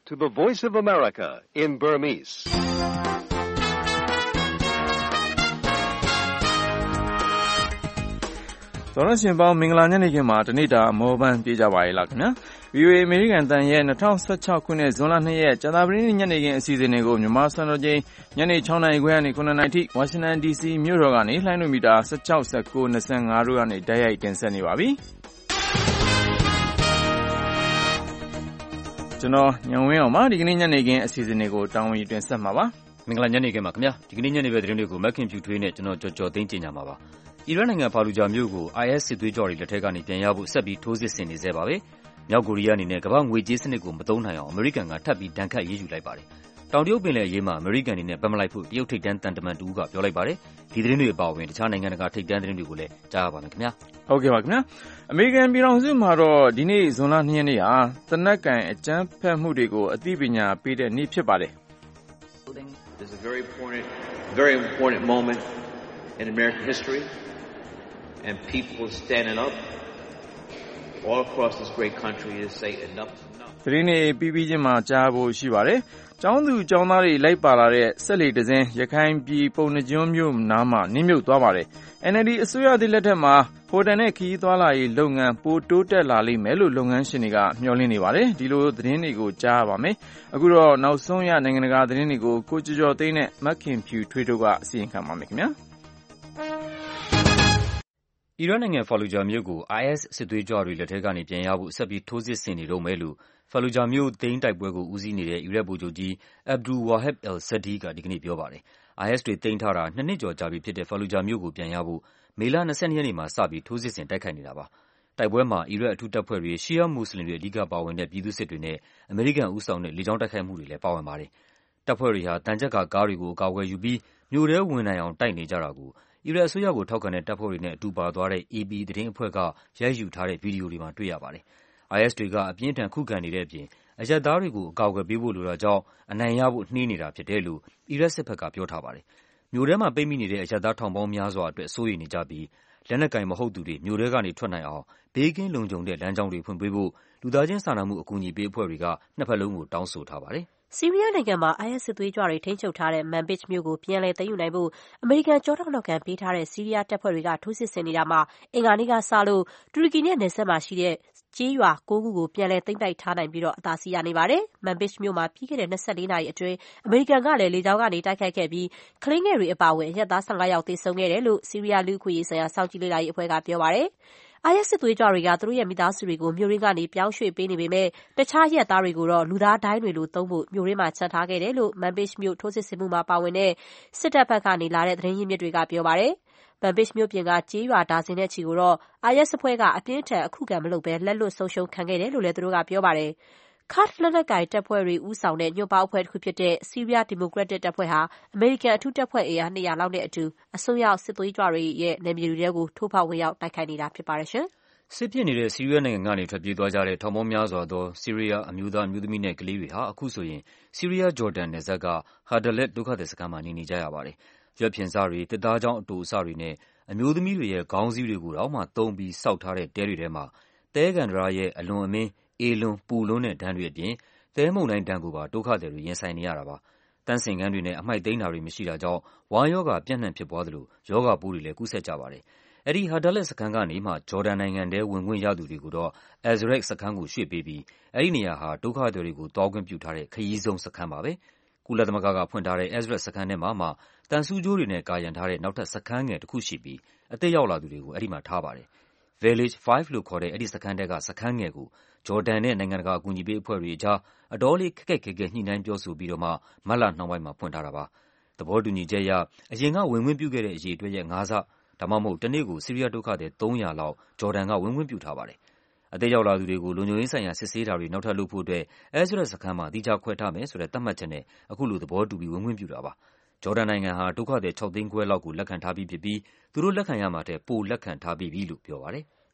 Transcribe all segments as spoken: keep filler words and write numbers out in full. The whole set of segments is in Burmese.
to the Voice of America in Burmese. ။သောရရှင်ပေါင်းမင်္ဂလာညနေခင်းမှာတနေ့တာမောပန်းပြေးကြပါရဲ့လားခင်ဗျာ။ ဗွီအိုအေ အမေရိကန်တန်ရဲ့၂၀၁၆ခုနှစ်ဇွန်လ၂ရက်ကြာသပတေးနေ့ညနေခင်းအစီအစဉ်တွေကိုမြန်မာစံတော်ချိန်ညနေ၆နာရီခွဲကနေ၇နာရီထိဝါရှင်တန်ဒီစီမြို့တော်ကနေလှိုင်းလိုမီတာ၁၆ ၁၉ ၂၅တို့ကနေတိုက်ရိုက်တင်ဆက်နေပါပြီ။ကျွန်တော်ညံဝင်းအောင်ပါဒီကနေ့ညနေခင်းအစီအစဉ်တွေကိုတာဝန်ယူတင်ဆက်မှာပါ။မင်္ဂလာညနေခင်းပါခင်ဗျာ။ဒီကနေ့ညနေပဲသတင်းတွေကိုမက်ခင်ဖြူထွေးနဲ့ကျွန်တော်ကြော်ကြော်သိန်းကျင်ညာမှာပါ။အီရတ်နိုင်ငံဖာလူဂျာမြို့ကို အိုင်အက်စ် စစ်သွေးကြွတွေလက်ထက်ကနေပြန်ရဖို့ဆက်ပြီးထိုးစစ်ဆင်နေဆဲပါပဲ။မြောက်ကိုရီးယားအနေနဲ့ကမ္ဘာ့ငွေကြေးစနစ်ကိုမသုံးနိုင်အောင်အမေရိကန်ကထပ်ပြီးဒဏ်ခတ်အရေးယူလိုက်ပါတယ်။တောင်တရုတ်ပင်လယ်အရေးမှာအမေရိကန်အနေနဲ့ဘက်မလိုက်ဖို့တရုတ်ထိပ်တန်းသံတမန်တဦးကပြောလိုက်ပါတယ်။ဒီသတင်းတွေအပါအဝင်တခြားနိုင်ငံတကာထိပ်တန်းသတင်းတွေကိုလည်းကြားရပါမယ်ခင်ဗျာ။ဟုတ်ကဲ့ပါခင်ဗျာ။အမေရိကန်ပြည်ထောင်စုမှာတော့ဒီနေ့ဇွန်လ၂ရက်နေ့ဟာသေနတ်ကိုင်အကြမ်းဖက်မှုတွေကိုအသိပညာပေးတဲ့နေ့ဖြစ်ပါတယ်။ This is a very important very important moment in American history. And people standing up all across this great country to say enough is enough. ဒီနေ့ပြီးပြီးချင်းမှာကြားဖို့ရှိပါတယ်။ကျောင်းသူကျောင်းသားတွေလိုက်ပါလာတဲ့ဆက်လေတစင်းရခိုင်ပြည်ပုံနှကျွန်းမြို့နားမှာနင်းမြုပ်သွားပါတယ်။ အန် အယ်လ် ဒီ အစိုးရသစ်လက်ထက်မှာဟိုတယ်နဲ့ခရီးသွားလာရေးလုပ်ငန်းပိုတိုးတက်လာလိမ့်မယ်လို့လုပ်ငန်းရှင်တွေကမျှော်လင့်နေပါတယ်။ဒီလိုသတင်းတွေကိုကြားရပါမယ်။အခုတော့နောက်ဆုံးရနိုင်ငံတကာသတင်းတွေကိုကိုကျော်ကျော်သိန်းနဲ့မက်ခင်ဖြူထွေးတို့ကအစီရင်ခံပါမယ်ခင်ဗျာ။အီရတ်နိုင်ငံဖာလူဂျာမြို့ကို အိုင်အက်စ် စစ်သွေးကြွတွေလက်ထက်ကနေပြန်ရဖို့ဆက်ပြီးထိုးစစ်ဆင်နေတုန်းပဲလို့ဖာလူဂျာမြို့သိမ်းတိုက်ပွဲကိုဦးစီးနေတဲ့အီရတ်ဗိုလ်ချုပ်ကြီး Abdul Wahab al-Saadi ကဒီကနေ့ပြောပါတယ်။ အိုင်အက်စ်တွေသိမ်းထားတာနှစ်နှစ်ကျော်ကြာပြီဖြစ်တဲ့ဖာလူဂျာမြို့ကိုပြန်ရဖို့မေလ၂၂ရက်နေ့မှာစပြီးထိုးစစ်ဆင်တိုက်ခိုက်နေတာပါ။တိုက်ပွဲမှာအီရတ်အထူးတပ်ဖွဲ့တွေရှီယာမွတ်စလင်တွေအဓိကပါဝင်တဲ့ပြည်သူ့စစ်တွေနဲ့အမေရိကန်ဦးဆောင်တဲ့လေကြောင်းတိုက်ခိုက်မှုတွေလည်းပါဝင်ပါတယ်။တပ်ဖွဲ့တွေဟာသံချပ်ကာကားတွေကိုအကာအကွယ်ယူပြီးမြို့ထဲဝင်နိုင်အောင်တိုက်နေကြတာကိုအီရတ်အစိုးရကိုထောက်ခံတဲ့တပ်ဖွဲ့တွေနဲ့အတူပါသွားတဲ့ အေပီ သတင်းအဖွဲ့ကရိုက်ယူထားတဲ့ဗီဒီယိုတွေမှာတွေ့ရပါတယ်။ အိုင်အက်စ်တွေကအပြင်းအထန်ခုခံနေတဲ့အပြင်အရပ်သားတွေကိုအကာအကွယ်ပေးဖို့လိုတာကြောင့်အနိုင်ရဖို့နှေးနေတာဖြစ်တယ်လို့အီရတ်စစ်ဘက်ကပြောထားပါတယ်။မြို့ထဲမှာပိတ်မိနေတဲ့အရပ်သားထောင်ပေါင်းများစွာအတွက်စိုးရိမ်နေကြပြီးလက်နက်ကိုင်မဟုတ်သူတွေမြို့ထဲကနေထွက်နိုင်အောင်ဘေးကင်းလုံခြုံတဲ့လမ်းကြောင်းတွေဖွင့်ပေးဖို့လူသားချင်းစာနာမှုအကူအညီပေးအဖွဲ့တွေကနှစ်ဖက်လုံးကိုတောင်းဆိုထားပါတယ်။ဆီးရီးယားနိုင်ငံမှာ အိုင်အက်စ် စစ်သွေးကြွတွေထိန်းချုပ်ထားတဲ့ Manbij မြို့ကိုပြန်လည်သိမ်းယူနိုင်ဖို့အမေရိကန်ကျောထောက်နောက်ခံပေးထားတဲ့ဆီးရီးယားတပ်ဖွဲ့တွေကထိုးစစ်ဆင်နေတာမှာအင်္ဂါနေ့ကစလို့တူရကီနဲ့နယ်စပ်မှာရှိတဲ့ကျေးရွာ၉ခုကိုပြန်လည်သိမ်းပိုက်ထားနိုင်ပြီးအသာစီးရနေပါတယ်။ Manbij မြို့မှာပြီးခဲ့တဲ့၂၄နာရီအတွင်းအမေရိကန်ကလည်းလေကြောင်းကနေတိုက်ခိုက်ခဲ့ပြီးကလေးငယ်တွေအပါအဝင်အရပ်သား၁၅ယောက်သေဆုံးခဲ့တယ်လို့ဆီးရီးယားလူ့အခွင့်အရေးဆိုင်ရာစောင့်ကြည့်လေ့လာရေးအဖွဲ့ကပြောပါတယ်။ အိုင်အက်စ် စစ်သွေးကြွတွေကသူတို့ရဲ့မိသားစုတွေကိုမြို့ရင်းကနေပြောင်းရွှေ့ပေးနေပေမဲ့တခြားအရပ်သားတွေကိုတော့လူသားဒိုင်းတွေလိုသုံးဖို့မြို့ရင်းမှာချန်ထားခဲ့တယ်လို့ Manbij မြို့ထိုးစစ်ဆင်မှုမှာပါဝင်တဲ့စစ်တပ်ဘက်ကနေလာတဲ့သတင်းရင်းမြစ်တွေကပြောပါတယ်။ Manbij မြို့ပြင်ကကျေးရွာဒါဇင်နဲ့ချီကိုတော့ အိုင်အက်စ်အဖွဲ့ကအပြင်းအထန်အခုခံမလုပ်ဘဲလက်လွတ်ဆုံးရှုံးခံခဲ့တယ်လို့လည်းသူတို့ကပြောပါတယ်။ Kurd လက်နက်ကိုင်တပ်ဖွဲ့တွေဦးဆောင်တဲ့ညွန့်ပေါင်းအဖွဲ့တခုဖြစ်တဲ့ဆီးရီးယားဒီမိုကရက်တစ်တပ်ဖွဲ့ဟာအမေရိကန်အထူးတပ်ဖွဲ့အင်အား၂၀၀လောက်နဲ့အတူအစွန်းရောက်စစ်သွေးကြွတွေရဲ့နယ်မြေတွေထဲကိုထိုးဖောက်ဝင်ရောက်တိုက်ခိုက်နေတာဖြစ်ပါတယ်ရှင်။စစ်ဖြစ်နေတဲ့ဆီးရီးယားနိုင်ငံကနေထွက်ပြေးသွားကြတဲ့ထောင်ပေါင်းများစွာသောဆီးရီးယားအမျိုးသားအမျိုးသမီးနဲ့ကလေးတွေဟာအခုဆိုရင်ဆီးရီးယားဂျော်ဒန်နယ်စပ်က Hodelet ဒုက္ခသည်စခန်းမှာနေနေကြရပါတယ်။ရွက်ဖျင်စတွေ၊သစ်သားချောင်းအတိုအစတွေနဲ့အမျိုးသမီးတွေရဲ့ခေါင်းစည်းတွေကိုတောင်မှသုံးပြီးဆောက်ထားတဲ့တဲတွေထဲမှာသဲကန္တရရဲ့အလွန်အမင်းအေလွန်ပူလွန်းတဲ့ဒဏ်တွေအပြင်သဲမုန်တိုင်းဒဏ်ကိုပါဒုက္ခသည်တွေရင်ဆိုင်နေရတာပါ။သန့်စင်ခန်းတွေနဲ့အမှိုက်သိမ်းတာတွေမရှိတာကြောင့်ဝမ်းရောဂါပြန့်နှံ့ဖြစ်ပွားသလိုရောဂါပိုးတွေလည်းကူးစက်ကြပါတယ်။အဲဒီ Hodelet စခန်းကနေမှဂျော်ဒန်နိုင်ငံထဲဝင်ခွင့်ရသူတွေကိုတော့ Azraq စခန်းကိုရွှေ့ပေးပြီးအဲဒီနေရာဟာဒုက္ခသည်တွေကိုသွားခွင့်ပြုထားတဲ့ခရီးဆုံးစခန်းပါပဲ။ကုလသမဂ္ဂကဖွင့်ထားတဲ့ Azraq စခန်းထဲမှာမှသံဆူးကြိုးတွေနဲ့ကာရံထားတဲ့နောက်ထပ်စခန်းငယ်တခုရှိပြီးအသစ်ရောက်လာသူတွေကိုအဲဒီမှာထားပါတယ်။ Village ၅လို့ခေါ်တဲ့အဲဒီစခန်းထဲကစခန်းငယ်ကိုဂျော်ဒန်နဲ့နိုင်ငံတကာအကူအညီပေးအဖွဲ့တွေအကြားအတော်လေးခက်ခက်ခဲခဲညှိနှိုင်းပြောဆိုပြီးတော့မှမတ်လနှောင်းပိုင်းမှာဖွင့်ထားတာပါ။သဘောတူညီချက်အရအရင်ကဝင်ခွင့်ပြုခဲ့တဲ့အရေအတွက်ရဲ့ငါးဆဒါမှမဟုတ်တနေ့ကိုဆီးရီးယားဒုက္ခသည်သုံးရာလောက်ဂျော်ဒန်ကဝင်ခွင့်ပြုထားပါတယ်။အသစ်ရောက်လာသူတွေကိုလုံခြုံရေးဆိုင်ရာစစ်ဆေးတာတွေနောက်ထပ်လုပ်ဖို့အတွက် Azraq စခန်းမှာသီးခြားခွဲထားမယ်ဆိုတဲ့သတ်မှတ်ချက်နဲ့အခုလိုသဘောတူပြီးဝင်ခွင့်ပြုတာပါ။ဂျော်ဒန်နိုင်ငံဟာဒုက္ခသည်ခြောက်သိန်းခွဲလောက်ကိုလက်ခံထားပြီးဖြစ်ပြီးသူတို့လက်ခံရမှာထက်ပိုလက်ခံထားပြီးပြီလို့ပြောပါတယ်။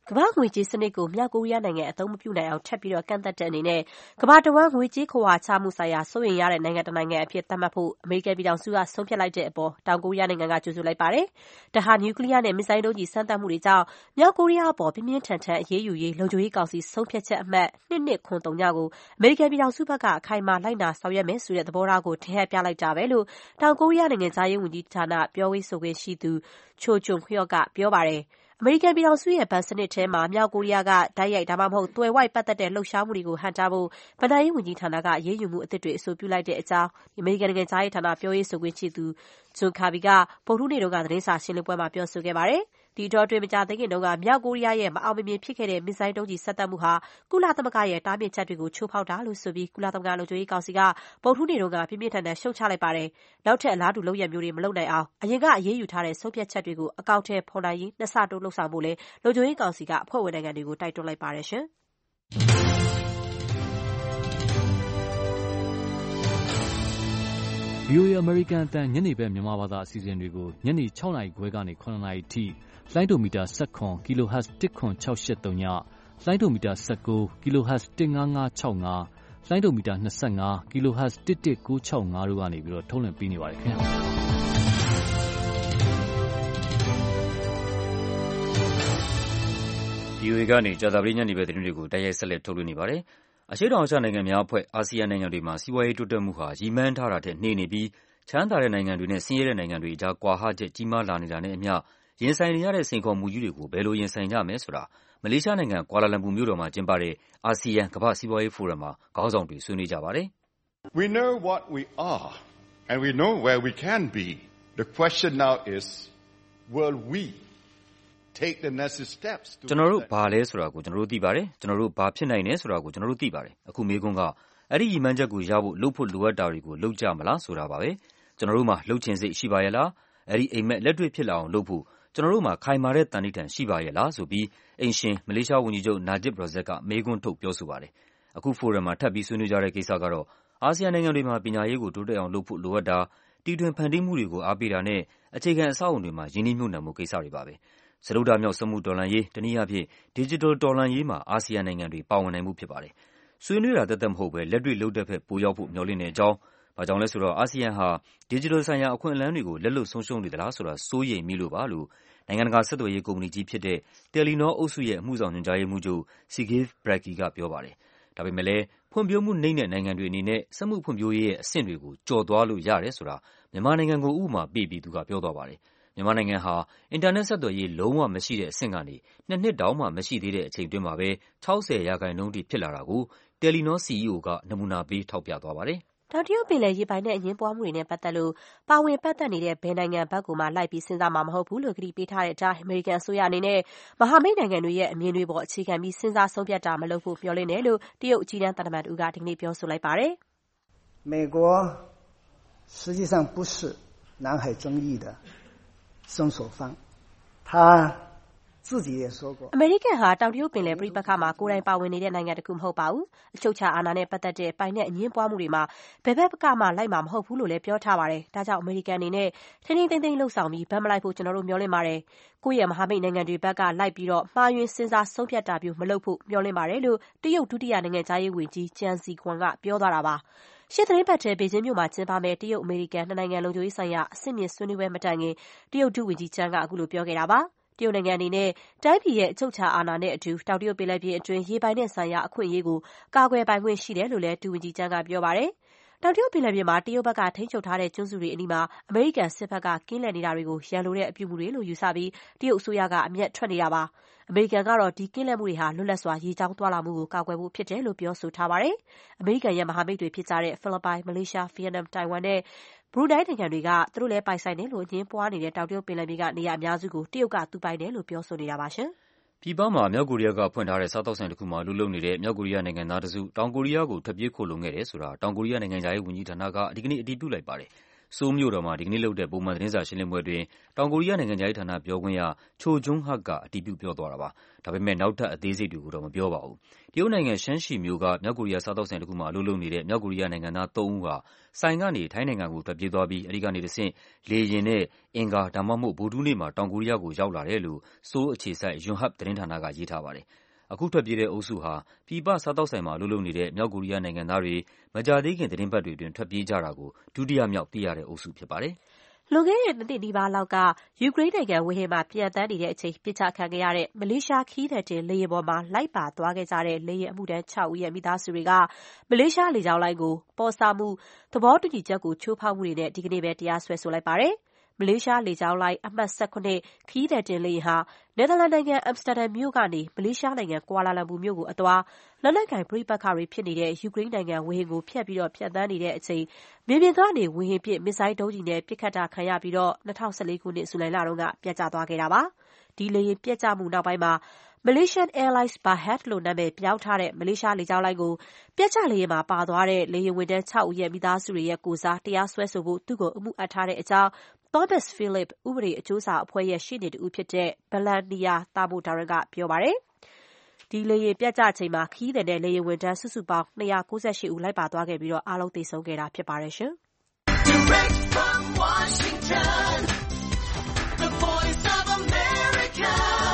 ကမ္ဘာ့ငွေကြေးစနစ်ကိုမြောက်ကိုရီးယားနိုင်ငံအသုံးမပြုနိုင်အောင်ထပ်ပြီးကန့်သတ်တဲ့အနေနဲ့ကမ္ဘာတဝန်းငွေကြေးခဝါချမှုဆိုင်ရာစိုးရိမ်ရတဲ့နိုင်ငံတစ်နိုင်ငံအဖြစ်သတ်မှတ်ဖို့အမေရိကန်ပြည်ထောင်စုကဆုံးဖြတ်လိုက်တဲ့အပေါ်တောင်ကိုရီးယားနိုင်ငံကကြိုဆိုလိုက်ပါတယ်။ဒါဟာနျူကလ িয়ার နဲ့မစ်ဇိုင်းဒုံးကျည်စမ်းသပ်မှုတွေကြောင့်မြောက်ကိုရီးယားအပေါ်ပြင်းပြင်းထန်ထန်အရေးယူရေးလုံခြုံရေးကောင်စီဆုံးဖြတ်ချက်အမှတ်နှစ်နှစ်ခွန်သုံးညကိုအမေရိကန်ပြည်ထောင်စုဘက်ကအခိုင်အမာလိုက်နာဆောင်ရွက်မယ်ဆိုတဲ့သဘောထားကိုထင်ဟပ်ပြလိုက်တာပဲလို့တောင်ကိုရီးယားနိုင်ငံခြားရေးဝန်ကြီးဌာနပြောရေးဆိုခွင့်ရှိသူချိုဂျွန်ဟျော့ကပြောပါတယ်။အမေရိကန်ပြည်ထောင်စုရဲ့ဘဏ်စနစ်ထဲမှာမြောက်ကိုရီးယားကတိုက်ရိုက်ဒါမှမဟုတ်သွယ်ဝိုက်ပတ်သက်တဲ့လှုပ်ရှားမှုတွေကိုဟန့်တားဖို့ဘဏ္ဍာရေးဝန်ကြီးဌာနကအရေးယူမှုအသစ်တွေအဆိုပြုလိုက်တဲ့အကြောင်းအမေရိကန်နိုင်ငံခြားရေးဌာနပြောရေးဆိုခွင့်ရှိသူဂျွန်ကာဘီကဗုဒ္ဓဟူးနေ့တုန်းကသတင်းစာရှင်းလင်းပွဲမှာပြောဆိုခဲ့ပါတယ်။ဒီအတောအတွင်းမကြာသေးခင်တုန်းကမြောက်ကိုရီးယားရဲ့မအောင်မမြင်ဖြစ်ခဲ့တဲ့မစ်ဇိုင်းဒုံးကျည်စက်တက်မှုဟာကုလသမဂ္ဂရဲ့တားမြစ်ချက်တွေကိုချိုးဖောက်တာလို့ဆိုပြီးကုလသမဂ္ဂလုံခြုံရေးကောင်စီကဗုဒ္ဓဟူးနေ့တုန်းကပြင်းပြင်းထန်ထန်ရှုတ်ချလိုက်ပါတယ်။နောက်ထပ်အလားတူလုပ်ရမျိုးတွေမလုပ်နိုင်အောင်အရင်ကအရေးယူထားတဲ့ဆုံးဖြတ်ချက်တွေကိုအကောင့်ထဲဖော်နိုင်ရေးနှစ်ဆတိုးလှုပ်ဆောင်ဖို့လဲလုံခြုံရေးကောင်စီကအဖွဲ့ဝင်နိုင်ငံတွေကိုတိုက်တွန်းလိုက်ပါတယ်ရှင်။ဗွီအိုအေ American အသံညနေဘက်မြန်မာဘာသာအစီအစဉ်တွေကိုညနေ၆နာရီခွဲကနေ၇နာရီထိလိုင်းဒိုမီတာ၁၇ kHz တစ်ခွန်၆၈၃ညလိုင်းဒိုမီတာ၁၉ kHz တစ်၅၅၆၅လိုင်းဒိုမီတာ၂၅ kHz တစ်တစ်၉၆၅တို့ကနေပြီးတော့ထုတ်လွှင့်ပေးနေပါတယ်ခင်ဗျာဗွီအိုအေကနေကြာသပတေးညနေဘက်သတင်းတွေကိုတိုက်ရိုက်ဆက်လက်ထုတ်လွှင့်နေပါတယ်။အရှေ့တောင်အာရှနိုင်ငံများအဖွဲ့အာဆီယံနိုင်ငံတွေမှာစီးပွားရေးတိုးတက်မှုဟာရည်မှန်းထားတာထက်နှေးနေပြီးချမ်းသာတဲ့နိုင်ငံတွေနဲ့ဆင်းရဲတဲ့နိုင်ငံတွေအကြားကွာဟချက်ကြီးမားလာနေတာနဲ့အမျှရင်ဆိုင်နေရတဲ့စိန်ခေါ်မှုကြီးတွေကိုဘယ်လိုရင်ဆိုင်ကြမယ်ဆိုတာမလေးရှားနိုင်ငံကွာလာလမ်ပူမြို့တော်မှာကျင်းပတဲ့အာဆီယံကမ္ဘာ့စီးပွားရေးဖိုရမ်မှာခေါင်းဆောင်တွေဆွေးနွေးကြပါတယ်။ We know what we are and we know where we can be. The question now is will we take the necessary steps to ကျွန်တော်တို့ဘာလဲဆိုတာကိုကျွန်တော်တို့သိပါတယ်ကျွန်တော်တို့ဘာဖြစ်နိုင်လဲဆိုတာကိုကျွန်တော်တို့သိပါတယ်အခုမေးခွန်းကအဲ့ဒီရည်မှန်းချက်ကိုရဖို့လုပ်ဖို့လိုအပ်တာတွေကိုလုပ်ကြမလားဆိုတာပါပဲကျွန်တော်တို့မှာလှုပ်ချင်စိတ်ရှိပါရဲ့လားအဲ့ဒီအိမ်မက်လက်တွေ့ဖြစ်လာအောင်လုပ်ဖို့ကျွန်တော်တို့မှာခိုင်မာတဲ့တန်ဋိဌာန်ရှိပါရဲ့လားဆိုပြီးအိမ်ရှင်မလေးရှားဝန်ကြီးချုပ်နာဂျစ်ဘရာဇက်ကမေးခွန်းထုတ်ပြောဆိုပါတယ်အခုဖိုရမ်မှာထပ်ပြီးဆွေးနွေးကြတဲ့ကိစ္စကတော့အာဆီယံနိုင်ငံတွေမှာပညာရေးကိုတိုးတက်အောင်လုပ်ဖို့လိုအပ်တာတီထွင်ဖန်တီးမှုတွေကိုအားပေးတာနဲ့အခြေခံအဆောက်အုံတွေမှာယင်းနှိမ့်ညွတ်နှံမှုကိစ္စတွေပါပဲစရုပ်ဓာတ်မြောက်စက်မှုတော်လှန်ရေးတနည်းအားဖြင့် digital တော်လှန်ရေးမှာအာဆီယံနိုင်ငံတွေပါဝင်နိုင်မှုဖြစ်ပါတယ်ဆွေးနွေးတာသက်သက်မဟုတ်ဘဲလက်တွေ့လုပ်တဲ့ဘက်ပိုရောက်ဖို့မျှော်လင့်တဲ့အကြောင်းဘာကြောင့်လဲဆိုတော့အာဆီယံဟာ digital ဆိုင်ရာအခွင့်အလမ်းတွေကိုလက်လွတ်ဆုံးရှုံးနေသလားဆိုတာစိုးရိမ်မိလို့ပါလို့နိုင်ငံတကာဆက်သွယ်ရေးကုမ္ပဏီကြီးဖြစ်တဲ့ Telenor အုပ်စုရဲ့အမှုဆောင်ညွှန်ကြားရေးမှူးချုပ် Sigve Brekke ကပြောပါတယ်ဒါပေမဲ့လည်းဖွံ့ဖြိုးမှုနှိမ့်တဲ့နိုင်ငံတွေအနေနဲ့စက်မှုဖွံ့ဖြိုးရေးရဲ့အဆင့်တွေကိုကျော်သွားလို့ရတယ်ဆိုတာမြန်မာနိုင်ငံကိုဥပမာပေးပြီးသူကပြောသွားပါတယ်မြန်မာနိုင်ငံဟာအင်တာနက်ဆက်သွယ်ရေးလုံးဝမရှိတဲ့အဆင့်ကနေနှစ်နှစ်တောင်မှမရှိသေးတဲ့အချိန်တွင်းမှာပဲ၆၀ရာခိုင်နှုန်းထိဖြစ်လာတာကို Telenor စီ အီးအို ကနမူနာပေးထောက်ပြသွားပါတယ်။တောင်တရုတ်ပင်လယ်ရေပိုင်နက်အငြင်းပွားမှုတွေနဲ့ပတ်သက်လို့ပါဝင်ပတ်သက်နေတဲ့ဘယ်နိုင်ငံဘက်ကိုမှလိုက်ပြီးစဉ်းစားမှာမဟုတ်ဘူးလို့ကတိပေးထားတဲ့အတိုင်းအမေရိကန်အစိုးရအနေနဲ့မဟာမိတ်နိုင်ငံတွေရဲ့အမြင်တွေပေါ်အခြေခံပြီးစဉ်းစားဆုံးဖြတ်တာမလုပ်ဖို့မျှော်လင့်တယ်လို့တရုတ်အကြီးတန်းသံတမန်တဦးကဒီကနေ့ပြောဆိုလိုက်ပါတယ်။美国实际上不是南海争议的伸索方他自己也说过အမေရိကန်ဟာတောင်တရုတ်ပင်လယ်ပြိပက္ခမှာကိုယ်တိုင်ပါဝင်နေတဲ့နိုင်ငံတစ်ခုမဟုတ်ပါဘူးအချုပ်အခြာအာဏာနဲ့ပတ်သက်တဲ့ပိုင်နဲ့အငြင်းပွားမှုတွေမှာဘယ်ဘက်ကမှလိုက်မှာမဟုတ်ဘူးလို့လည်းပြောထားပါတယ်ဒါကြောင့်အမေရိကန်အနေနဲ့ထိန်းထိန်းသိမ်းသိမ်းလှုပ်ဆောင်ပြီးဗတ်မလိုက်ဖို့ကျွန်တော်တို့မျှော်လင့်ပါတယ်ကိုယ့်ရဲ့မဟာမိတ်နိုင်ငံတွေဘက်ကလိုက်ပြီးတော့မှားယွင်းစဉ်းစားဆုံးဖြတ်တာမျိုးမလုပ်ဖို့မျှော်လင့်ပါတယ်လို့တရုတ်ဒုတိယနိုင်ငံခြားရေးဝန်ကြီးကျန်စီကွန်ကပြောသွားတာပါရှေ့သတင်းပတ်ထဲဘေကျင်းမြို့မှာကျင်းပမယ့်တရုတ်အမေရိကန်နှစ်နိုင်ငံလုံခြုံရေးဆိုင်ရာအဆင့်မြင့်ဆွေးနွေးပွဲမတိုင်ခင်တရုတ်ဒုဝန်ကြီးကျန်ကအခုလိုပြောခဲ့တာပါတရုတ်နိုင်ငံအနေနဲ့တိုင်းပြည်ရဲ့အချုပ်အခြာအာဏာနဲ့အတူတောင်တရုတ်ပင်လယ်ပြင်အတွင်းရေပိုင်နက်ဆိုင်ရာအခွင့်အရေးကိုကာကွယ်ပိုင်ခွင့်ရှိတယ်လို့လည်းဒုဝန်ကြီးကျန်ကပြောပါတယ်။တောင်တရုတ်ပင်လယ်ပြင်မှာတရုတ်ဘက်ကထိန်းချုပ်ထားတဲ့ကျွန်းစုတွေအနီးမှာအမေရိကန်စစ်ဘက်ကကင်းလှည့်နေတာတွေကိုရန်လိုတဲ့အပြုအမူတွေလို့ယူဆပြီးတရုတ်အစိုးရကအမျက်ထွက်နေတာပါ။အမေရိကန်ကတော့ဒီကင်းလှည့်မှုတွေဟာလွတ်လပ်စွာရေကြောင်းသွားလာမှုကိုကာကွယ်ဖို့ဖြစ်တယ်လို့ပြောဆိုထားပါတယ်။အမေရိကန်ရဲ့မဟာမိတ်တွေဖြစ်ကြတဲ့ဖိလစ်ပိုင်၊မလေးရှား၊ဗီယက်နမ်၊တိုင်ဝမ်နဲ့ဘရူနိုင်းနိုင်ငံတွေကသူတို့လည်းပိုင်ဆိုင်တယ်လို့အငြင်းပွားနေတဲ့တောင်တရုတ်ပင်လယ်ပြင်ကနေရာအများစုကိုတရုတ်ကသူပိုင်တယ်လို့ပြောဆိုနေတာပါရှင်။ပြည်ပမှာမြောက်ကိုရီးယားကဖွင့်ထားတဲ့စားသောက်ဆိုင်တစ်ခုမှာလူလုပ်နေတဲ့မြောက်ကိုရီးယားနိုင်ငံသားတစုတောင်ကိုရီးယားကိုထွက်ပြေးခိုလှုံခဲ့တယ်ဆိုတာတောင်ကိုရီးယားနိုင်ငံခြားရေးဝန်ကြီးဌာနကဒီကနေ့အတည်ပြုလိုက်ပါတယ်။ဆိုးလ်မြို့တော်မှာဒီကနေ့လုပ်တဲ့ပုံမှန်သတင်းစာရှင်းလင်းပွဲအတွင်းတောင်ကိုရီးယားနိုင်ငံခြားရေးဌာနပြောခွင့်ရ ချိုဂျွန်းဟတ်ကအတည်ပြုပြောသွားတာပါ။ဒါပေမဲ့နောက်ထပ်အသေးစိတ်တွေကိုတော့မပြောပါဘူး။တရုတ်နိုင်ငံရှမ်းရှီမြို့ကမြောက်ကိုရီးယားစားသောက်ဆိုင်တစ်ခုမှာအလုပ်လုပ်နေတဲ့မြောက်ကိုရီးယားနိုင်ငံသားသုံးဦးဟာဆိုင်ကနေထိုင်းနိုင်ငံကိုထွက်ပြေးသွားပြီးအဲဒီကနေတဆင့်လေယာဉ်နဲ့အင်္ဂါဒါမှမဟုတ်ဗုဒ္ဓဟူးနေ့မှာတောင်ကိုရီးယားကိုရောက်လာတယ်လို့ဆိုးလ်အခြေစိုက်ယွန်ဟပ်သတင်းဌာနကရေးထားပါတယ်။အခုထွက်ပြေးတဲ့အုပ်စုဟာပြည်ပစားသောက်ဆိုင်မှာအလုပ်လုပ်နေတဲ့မြောက်ကိုရီးယားနိုင်ငံသားတွေမကြာသေးခင်သီတင်းပတ်တွေအတွင်းထွက်ပြေးကြတာကိုဒုတိယမြောက်သိရတဲ့အုပ်စုဖြစ်ပါတယ်။လွန်ခဲ့တဲ့နှစ်နှစ်နီးပါးလောက်ကယူကရိန်းနိုင်ငံဝေဟင်မှာပျံသန်းနေတဲ့အချိန်ပစ်ချခံခဲ့ရတဲ့မလေးရှားခရီးသည်တင်လေယာဉ်ပေါ်မှာလိုက်ပါသွားခဲ့ကြတဲ့လေယာဉ်အမှုထမ်းခြောက်ဦးရဲ့မိသားစုတွေကမလေးရှားလေကြောင်းလိုင်းကိုပေါ်စာမှုသဘောတူညီချက်ကိုချိုးဖောက်မှုတွေနဲ့ဒီကနေ့ပဲတရားစွဲဆိုလိုက်ပါတယ်။မလေးရှားလေကြောင်းလိုင်းအမှတ်၁၇ခရီးသည်တင်လေယာဉ်ဟာနယ်သာလန်နိုင်ငံအမ်စတာဒမ်မြို့ကနေမလေးရှားနိုင်ငံကွာလာလမ်ပူမြို့ကိုအသွားလက်နက်ကိုင်ပဋိပက္ခတွေဖြစ်နေတဲ့ယူကရိန်းနိုင်ငံဝေဟင်ကိုဖြတ်ပြီးဖြတ်သန်းနေတဲ့အချိန်မြေပြင်ကနေဝေဟင်ပစ်မစ်ဇိုင်းဒုံးကျည်နဲ့ပစ်ခတ်တာခံရပြီး၂၀၁၄ခုနှစ်ဇူလိုင်လတုန်းကပျက်ကျသွားခဲ့တာပါ။ဒီလေယာဉ်ပျက်ကျမှုနောက်ပိုင်းမှာMalaysian Airlines Berhad လို့နာမည်ပြောင်းထားတဲ့မလေးရှားလေကြောင်းလိုင်းကိုပျက်ကျလေယာဉ်မှာပါသွားတဲ့လေယာဉ်ဝန်ထမ်းခြောက်ဦးရဲ့မိသားစုတွေရဲ့ကိုယ်စားတရားစွဲဆိုဖို့သူ့ကိုအမှုအပ်ထားတဲ့အကြောင်းThomas Phillip ဥပဒေအကျိုးဆောင်အဖွဲ့ရဲ့ရှေ့နေတဦးဖြစ်တဲ့ Belania Thamodaren ကပြောပါတယ်။ဒီလေယာဉ်ပျက်ကျချိန်မှာခရီးသည်နဲ့လေယာဉ်ဝန်ထမ်းစုစုပေါင်း၂၉၈ဦးလိုက်ပါသွားခဲ့ပြီးအားလုံးသေဆုံးခဲ့တာဖြစ်ပါတယ်ရှင်။ Direct from Washington, the voice of America,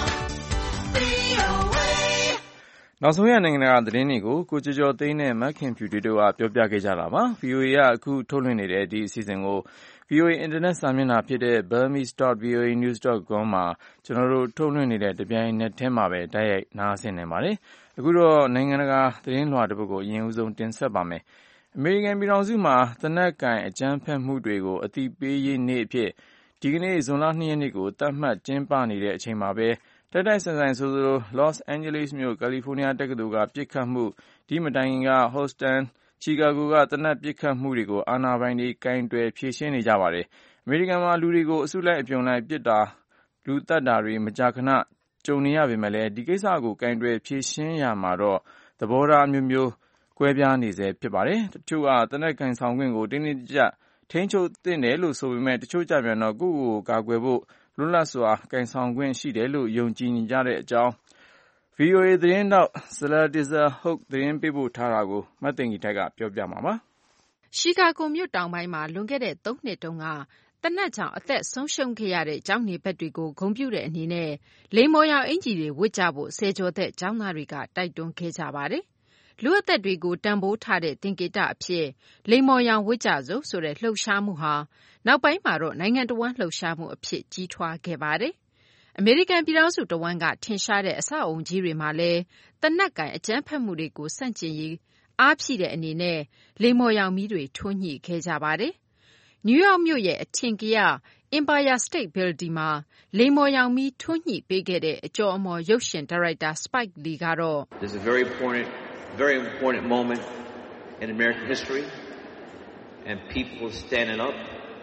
နောက်ဆုံးရနိုင်ငံတကာသတင်းတွေကိုကိုကျော်ကျော်သိန်းနဲ့မခင်ဖြူတို့ကပြောပြခဲ့ကြတာပါ။ ဗွီအိုအေကအခုထုတ်လွှင့်နေတဲ့ဒီအစီအစဉ်ကို ဗွီအိုအေအင်တာနက်စာမျက်နှာဖြစ်တဲ့ burmese dot v o a news dot com မှာကျွန်တော်တို့ထုတ်လွှင့်နေတဲ့တပြိုင်နက်တည်းမှာပဲတိုက်ရိုက်နားဆင်နိုင်ပါတယ်။အခုတော့နိုင်ငံတကာသတင်းလွှာတစ်ပုဒ်ကိုအရင်ဦးဆုံးတင်ဆက်ပါမယ်။အမေရိကန်ပြည်ထောင်စုမှာသေနတ်ကိုင်အကြမ်းဖက်မှုတွေကိုအသိပေးရေးနေ့အဖြစ်ဒီကနေ့ဇွန်လ၂ရက်နေ့ကိုသတ်မှတ်ကျင်းပနေတဲ့အချိန်မှာပဲတိုက်တိုက်ဆိုင်ဆိုင်ဆိုသလို Los Angeles မြို့ကယ်လီဖိုးနီးယားတက္ကသိုလ်ကပစ်ခတ်မှုဒီမတိုင်ခင်က Houston ချီကာဂိုကသေနတ်ပစ်ခတ်မှုတွေကိုအာဏာပိုင်တွေကင်တွယ်ဖြေရှင်းနေကြပါတယ်။အမေရိကန်မှာလူတွေကိုအစုလိုက်အပြုံလိုက်ပစ်တာလူသတ်တာတွေမကြာခဏကြုံနေရပေမဲ့ဒီကိစ္စကိုကင်တွယ်ဖြေရှင်းရမှာတော့သဘောထားမျိုးမျိုးကွဲပြားနေစေဖြစ်ပါတယ်။တချို့ကသေနတ်ကင်ဆောင်ခွင့်ကိုတင်းတင်းကြပ်ထိန်းချုပ်သင့်တယ်လို့ဆိုပေမဲ့တချို့ကြပြန်တော့ကိုယ့်ကိုယ်ကာကွယ်ဖို့လွတ်လပ်စွာကင်ဆောင်ခွင့်ရှိတယ်လို့ယုံကြည်နေကြတဲ့အကြောင်း ဗွီအိုအေ သတင်းထောက် Zlatica Hoke သတင်းပေးပို့ထားတာကိုမသိင်္ဂီထိုက်ကပြောပြမှာပါ။ရှီကာဂိုမြို့တောင်ပိုင်းမှာလွန်ခဲ့တဲ့သုံးနှစ်တုန်းကသေနတ်ကြောင့်အသက်ဆုံးရှုံးခဲ့ရတဲ့ကျောင်းနေဘက်တွေကိုဂုဏ်ပြုတဲ့အနေနဲ့လိမ္မော်ရောင်အင်္ကျီတွေဝတ်ကြဖို့ဆယ်ကျော်သက်ကျောင်းသားတွေကတိုက်တွန်းခဲ့ကြပါတယ်။လူ့အသက်တွေကိုတန်ဖိုးထားတဲ့သင်္ကေတအဖြစ်လိမ္မော်ရောင်ဝတ်ကြစို့ဆိုတဲ့လှုပ်ရှားမှုဟာနောက်ပိုင်းမှာတော့နိုင်ငံတဝန်းလှုပ်ရှားမှုအဖြစ်ကြီးထွားခဲ့ပါတယ်။အမေရိကန်ပြည်ထောင်စုတဝန်းကထင်ရှားတဲ့အဆောက်အုံကြီးတွေမှာလည်းသေနတ်ကိုင်အကြမ်းဖက်မှုတွေကိုဆန့်ကျင်ရေးအားဖြည့်တဲ့အနေနဲ့လိမ္မော်ရောင်မီးတွေထွန်းညှိခဲ့ကြပါတယ်။နယူးယောက်မြို့ရဲ့အထင်ကရ Empire State Building မှာလိမ္မော်ရောင်မီးထွန်းညှိပေးခဲ့တဲ့အကျော်အမော်ရုပ်ရှင်ဒါရိုက်တာ Spike Lee ကတော့ This is a very important very important moment in American history and people standing up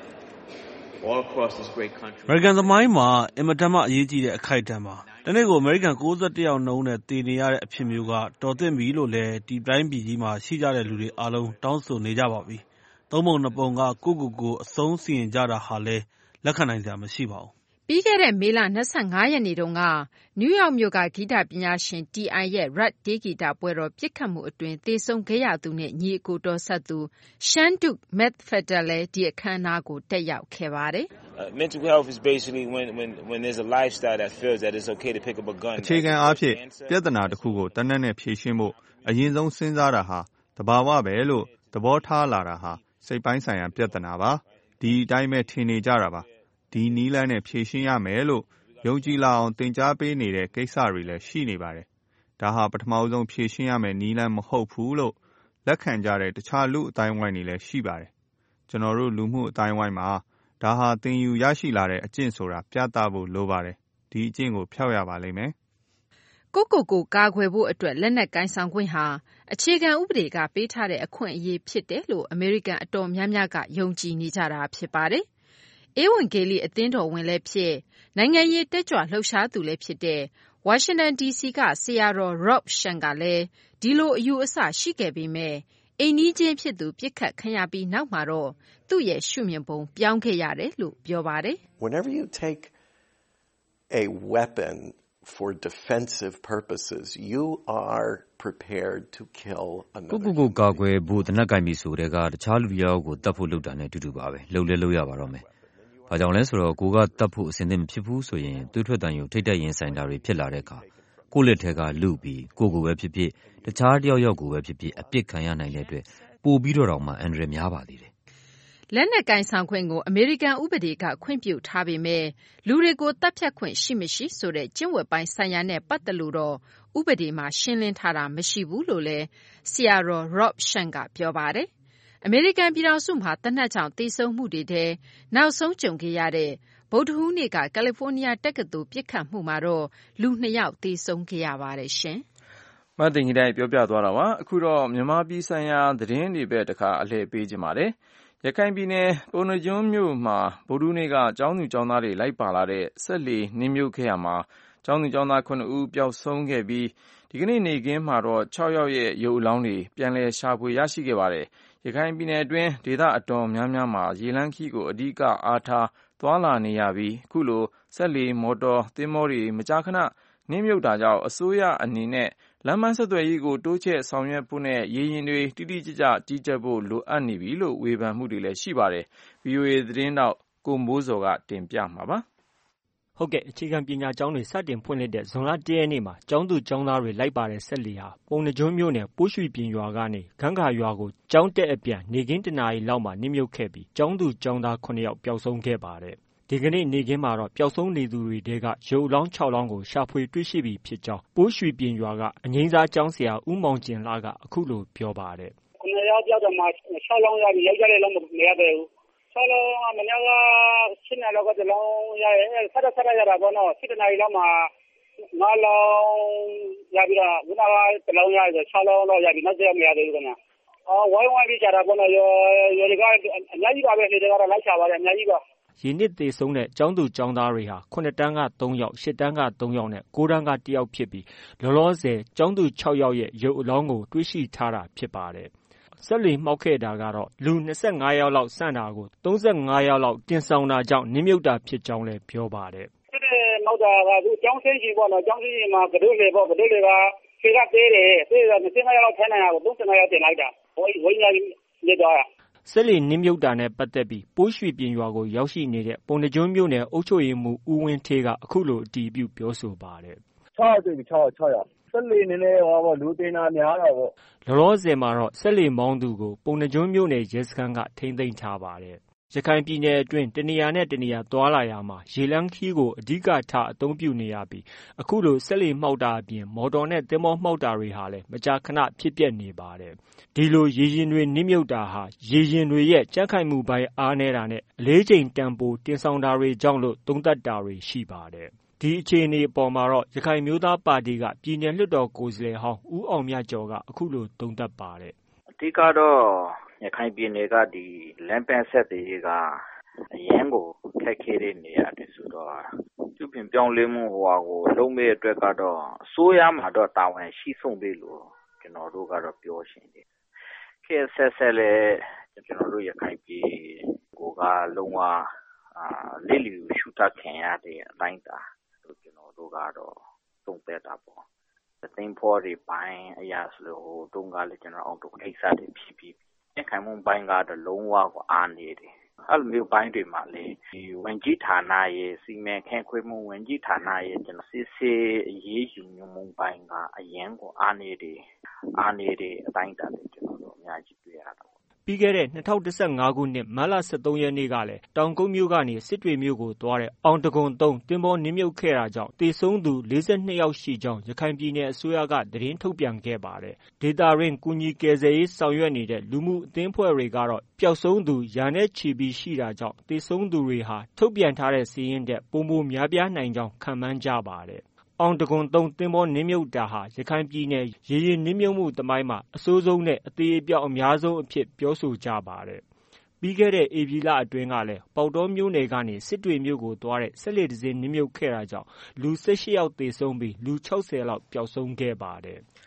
all across this great country. အမေရိကန်သမိုင်းမှာအင်မတန်မှအရေးကြီးတဲ့အခိုက်အတန့်ပါ။ဒီနေ့ကိုအမေရိကန်၉၁ယောက်နှုန်းနဲ့တည်နေရတဲ့အဖြစ်မျိုးကတော်သင့်ပြီလို့လည်းဒီတိုင်းပြည်ကြီးမှာရှိကြတဲ့လူတွေအားလုံးတောင်းဆိုနေကြပါပြီ။သုံးပုံနှစ်ပုံကကိုကိုကိုအဆုံးစီရင်ကြတာဟာလည်းလက်ခံနိုင်စရာမရှိပါဘူး။ပြီးခဲ့တဲ့မေလ၂၅ရက်နေ့တုန်းကနယူးယောက်မြို့ကဂီတပညာရှင် တီ အိုင် ရဲ့ Rat တေးဂီတပွဲတော်ပစ်ခတ်မှုအတွင်းသေဆုံးခဲ့ရသူနဲ့ညီအကိုတော်စပ်သူ Shandook Methfadel လည်းဒီအခမ်းအနားကိုတက်ရောက်ခဲ့ပါတယ်။ Mental health is basically when when when there's a lifestyle that feels that it's okay to pick up a gun. အခြေခံအားဖြင့်ပြဿနာတစ်ခုကိုတနက်နဲ့ဖြေရှင်းဖို့အရင်ဆုံးစဉ်းစားတာဟာတဘာဝပဲလို့သဘောထားလာတာဟာစိတ်ပိုင်းဆိုင်ရာပြဿနာပါ။ဒီအတိုင်းပဲထင်နေကြတာပါ။ဒီနီးလန်းနဲ့ဖြေရှင်းရမယ်လို့ယုံကြည်လာအောင်သင်ကြားပေးနေတဲ့ကိစ္စတွေလည်းရှိနေပါတယ်။ဒါဟာပထမဆုံးဖြေရှင်းရမယ်နီးလန်းမဟုတ်ဘူးလို့လက်ခံကြတဲ့တခြားလူအတိုင်းဝိုင်းတွေလည်းရှိပါတယ်။ကျွန်တော်တို့လူမှုအတိုင်းဝိုင်းမှာဒါဟာသင်ယူရရှိလာတဲ့အကျင့်ဆိုတာပြသဖို့လိုပါတယ်။ဒီအကျင့်ကိုဖျောက်ရပါလိမ့်မယ်။ကိုကိုကိုကာကွယ်ဖို့အတွက်လက်နက်ကိုင်ဆောင်ခွင့်ဟာအခြေခံဥပဒေကပေးထားတဲ့အခွင့်အရေးဖြစ်တယ်လို့အမေရိကန်အတော်များများကယုံကြည်နေကြတာဖြစ်ပါတယ်။ဧဝံဂေလိအသင်းတော်ဝင်လည်းဖြစ်နိုင်ငံရေးတက်ကြွလှုပ်ရှားသူလည်းဖြစ်တဲ့ဝါရှင်တန်ဒီစီကဆရာတော် Rob Shank ကလည်းဒီလိုအယူအဆရှိခဲ့ပေမဲ့အိမ်နီးချင်းဖြစ်သူပစ်ခတ်ခံရပြီးနောက်မှာတော့သူ့ရဲ့ရှုမြင်ပုံပြောင်းခဲ့ရတယ်လို့ပြောပါတယ်။ Whenever you take a weapon for defensive purposes, you are prepared to kill another. ကိုကိုကိုကာကွယ်ဖို့တနက်ကင်ပြီဆိုတဲ့ကတခြားလူတစ်ယောက်ကိုတတ်ဖို့လုပ်တာနဲ့တူတူပါပဲလှုပ်လဲလှုပ်ရပါတော့မယ်။ဘာကြောင့်လဲဆိုတော့ကိုကတတ်ဖို့အစင်သင့်မဖြစ်ဘူးဆိုရင်သွေးထွက်တန်ရုံထိတ်တက်ရင်ဆိုင်တာတွေဖြစ်လာတဲ့အခါကိုလက်ထဲကလူပြီးကိုကိုပဲဖြစ်ဖြစ်တခြားတယောက်ယောက်ကိုပဲဖြစ်ဖြစ်အပြစ်ခံရနိုင်တဲ့အတွက်ပိုပြီးတော့တောင်မှအန္တရာယ်များပါသေးတယ်။လက်နက်ကင်ဆောင်ခွင့်ကိုအမေရိကန်ဥပဒေကခွင့်ပြုထားပေမဲ့လူတွေကိုတပ်ဖြတ်ခွင့်ရှိမရှိဆိုတဲ့ကျင့်ဝတ်ပိုင်းဆိုင်ရာနဲ့ပတ်သက်လို့တော့ဥပဒေမှာရှင်းလင်းထားတာမရှိဘူးလို့လည်းဆရာတော် Rob Shank ကပြောပါတယ်။အမေရိကန်ပြည်ထောင်စုမှာသေနတ်ကြောင့်သေဆုံးမှုတွေထဲနောက်ဆုံးကြုံခဲ့ရတဲ့ဗုဒ္ဓဟူးနေ့ကကယ်လီဖိုးနီးယားတက္ကသိုလ်ပစ်ခတ်မှုမှာတော့လူနှစ်ယောက်သေဆုံးခဲ့ရပါတယ်ရှင်။မသိင်္ဂီတိုင်းပြောပြသွားတာပါ။အခုတော့မြန်မာပြည်ဆိုင်ရာသတင်းတွေပဲတခါအလှည့်ပေးကြပါမယ်။ရခိုင်ပြည်နယ်ပုဏ္ဏားကျွန်းမြို့မှာဗုဒ္ဓဟူးနေ့ကကျောင်းသူကျောင်းသားတွေလိုက်ပါလာတဲ့စက်လှေနစ်မြုပ်ခဲ့ရမှာကျောင်းသူကျောင်းသားခုနှစ်ဦးပျောက်ဆုံးခဲ့ပြီးဒီကနေ့နေ့ခင်းမှာတော့ခြောက်ယောက်ရဲ့ရုပ်အလောင်းတွေပြန်လည်ရှာဖွေရရှိခဲ့ပါတယ်။ရခိုင်ပြည်နယ်အတွင်းဒေသအတော်များများမှာရေလမ်းခီးကိုအဓိကအားထားသွားလာနေရပြီးအခုလိုစက်လှေမော်တော်သင်္ဘောတွေမကြာခဏနစ်မြုပ်တာကြောင့်အစိုးရအနေနဲ့လမ်းမဆက်သွယ်ရေးကိုတိုးချဲ့ဆောင်ရွက်ဖို့နဲ့ရေယာဉ်တွေတိတိကျကျကြီးကြပ်ဖို့လိုအပ်နေပြီလို့ဝေဖန်မှုတွေလည်းရှိပါတယ်။ ဗွီအိုအေသတင်းတောက်ကိုမိုးစော်ကတင်ပြမှာပါ။ဟုတ်ကဲ့အခြေခံပညာကျောင်းတွေစတင်ဖွင့်လှစ်တဲ့ဇွန်လတစ်ရက်နေ့မှာကျောင်းသူကျောင်းသားတွေလိုက်ပါတဲ့စက်လှေဟာပုဏ္ဏားကျွန်းမြို့နယ်ပိုးရွှီပြင်ရွာကနေဂန့်ဂါရွာကိုကျောင်းတက်အပြန်နေခင်းတနာရီလောက်မှာနစ်မြုပ်ခဲ့ပြီးကျောင်းသူကျောင်းသားခုနှစ်ယောက်ပျောက်ဆုံးခဲ့ပါတယ်။ဒီကနေ့နေ့ခင်းမှာတော့ပျောက်ဆုံးနေသူတွေထဲကရုပ်အလောင်းခြောက်လောင်းကိုရှာဖွေတွေ့ရှိပြီဖြစ်ကြောင်းပိုးရွှီပြင်ရွာကအငိမ့်စားကျောင်းဆရာဦးမောင်ကျင်လာကအခုလိုပြောပါတယ်။ခုနှစ်ယောက်ပျောက်တော့မှခြောက်လောင်းရပြီယောက်ျားလေးလုံးမရသေးဘူး။ခြောက်လောင်းကမနေ့ကရှင်းနေတော့ကတလောင်းရရဲဆက်ဆက်ရတာပေါ့နော်စစ်တနာရီလောက်မှာငါးလောင်းရပြီတော့ခုနကတလောင်းရဆိုခြောက်လောင်းတော့ရပြီနောက်တစ်ယောက်မရသေးဘူးခင်ဗျ။အော်ဝိုင်းဝိုင်းပြီးကြတာပေါ့နော်ရောရောဒီကအများကြီးပါပဲဒီကတော့လိုက်ချပါတယ်အများကြီးပါရေနစ်သေဆုံးတဲ့ကျောင်းသူကျောင်းသားတွေဟာခုနှစ်တန်းကသုံးယောက်ရှစ်တန်းကသုံးယောက်နဲ့ကိုးတန်းကတစ်ယောက်ဖြစ်ပြီးလောလောဆယ်ကျောင်းသူခြောက်ယောက်ရဲ့ရုပ်အလောင်းကိုတွေ့ရှိထားတာဖြစ်ပါတယ်။စက်လှေမှောက်ခဲ့တာကတော့လူ၂၅ယောက်လောက်ဆန့်တာကို၃၅ယောက်လောက်တင်ဆောင်တာကြောင့်နစ်မြုပ်တာဖြစ်ကြောင်းလည်းပြောပါတယ်။စစ်တဲ့မှောက်တာကသူကျောင်းဆင်းကြီးပေါ့နော်ကျောင်းဆင်းကြီးမှာကဒုလေပေါ့ကဒုလေကခြေကသေးတယ်သေးတယ်၂၅ယောက်လောက်ထိုင်နိုင်တာကို၃၅ယောက်တင်လိုက်တာဝိုင်းဝိုင်းကြီးနေတော့စက်လှေနစ်မြုပ်တာနဲ့ပတ်သက်ပြီးပိုးရွှီပြင်ရွာကိုရောက်ရှိနေတဲ့ပုဏ္ဏားကျွန်းမြို့နယ်အုပ်ချုပ်ရေးမှူးဦးဝင်းဌေးကအခုလိုအတည်ပြုပြောဆိုပါတယ်။၆ယောက်တွေ့ပြီ၆ယောက်၆ယောက်စက်လှေနည်းနည်းဟောပေါ့လူတင်တာများတော့ပေါ့လောလောဆယ်မှာတော့စက်လှေမောင်းသူကိုပုဏ္ဏားကျွန်းမြို့နယ်ရဲစခန်းကထိန်းသိမ်းထားပါတယ်။ရခိုင်ပြည်နယ်အတွင်းတနေရာနဲ့တနေရာသွားလာရာမှာရေလမ်းခီးကိုအဓိကထားအသုံးပြုနေရပြီးအခုလိုစက်လှေမှောက်တာအပြင်မော်တော်နဲ့သင်္ဘောမှောက်တာတွေဟာလည်းမကြာခဏဖြစ်ပျက်နေပါတယ်။ဒီလိုရေယာဉ်တွေနစ်မြုပ်တာဟာရေယာဉ်တွေရဲ့ကြံ့ခိုင်မှုပိုင်းအားနည်းတာနဲ့အလေးချိန်တန်ဖိုးတင်ဆောင်တာတွေကြောင့်လို့သုံးသပ်တာတွေရှိပါတယ်။ဒီအခြေအနေအပေါ်မှာတော့ရခိုင်မျိုးသားပါတီကပြည်နယ်လွှတ်တော်ကိုယ်စားလှယ်ဟောင်းဦးအောင်မြတ်ကျော်ကအခုလိုသုံးသပ်ပါတယ်။အဓိကတော့ရခိုင်ပြည်နယ်ကဒီလမ်းပန်းဆက်သွယ်ရေးကအရန်ကိုခက်ခဲတဲ့နေရာတွေဆိုတော့သူပြင်ပြောင်းလဲမှုဟိုဟာကိုလုံးမဲ့အတွက်ကတော့အစိုးရမှာတော့တာဝန်ရှိဆုံးပြီလို့ကျွန်တော်တို့ကတော့ပြောရှင်တယ်။ခေတ်ဆက်ဆက်လည်းကျွန်တော်တို့ရခိုင်ပြည်ကိုကလုံးဝအာလေးလီရှူတာခံရတဲ့အတိုင်းတာတို့ကျွန်တော်တို့ကတော့သုံးသပ်တာပေါ့။သိန်းဖော်တွေပိုင်းအရာဆိုလို့ဟိုတုန်းကလည်းကျွန်တော်အောင်တို့အိတ်စားတွေဖြစ်ပြီးခိုင်မှုပိုင်းကတော့လုံးဝကိုအားနေတယ်။အဲ့လိုမျိုးပိုင်းတွေမှာလေဒီဝန်ကြီးဌာနရဲ့စီမံခန့်ခွဲမှုဝန်ကြီးဌာနရဲ့ကျွန်တော်စစ်စစ်အရေးယူမှုပိုင်းကအရန်ကိုအားနေတယ်။အားနေတဲ့အတိုင်းတာတွေကျွန်တော်တို့အများကြီးတွေ့ရတာပြီးခဲ့တဲ့၂၀၁၅ခုနှစ်မတ်လ၁၃ရက်နေ့ကလည်းတောင်ကုတ်မြို့ကနေစစ်တွေမြို့ကိုသွားတဲ့အောင်တဂုံသုံးသင်္ဘောနစ်မြုပ်ခဲ့တာကြောင့်သေဆုံးသူ၄၂ယောက်ရှိကြောင်းရခိုင်ပြည်နယ်အစိုးရကသတင်းထုတ်ပြန်ခဲ့ပါတယ်။ဒေသတွင်းကူညီကယ်ဆယ်ရေးဆောင်ရွက်နေတဲ့လူမှုအသင်းအဖွဲ့တွေကတော့ပျောက်ဆုံးသူရာနဲ့ချီပြီးရှိတာကြောင့်သေဆုံးသူတွေဟာထုတ်ပြန်ထားတဲ့စာရင်းထက်ပိုမိုများပြားနိုင်ကြောင်းခန့်မှန်းကြပါတယ်။အောင်တဂုံသုံးသင်္ဘောနစ်မြုပ်တာဟာရခိုင်ပြည်နယ်ရေယာဉ်နစ်မြုပ်မှုသမိုင်းမှာအဆိုးဆုံးနဲ့အသေအပျောက်အများဆုံးအဖြစ်ပြောဆိုကြပါတယ်။ပြီးခဲ့တဲ့ဧပြီလအတွင်းကလည်းပေါက်တောမြို့နယ်ကနေစစ်တွေမြို့ကိုသွားတဲ့စက်လှေတစ်စင်းနစ်မြုပ်ခဲ့တာကြောင့်လူ၁၈ယောက်သေဆုံးပြီးလူ၆၀လောက်ပျောက်ဆုံးခဲ့ပါတယ်။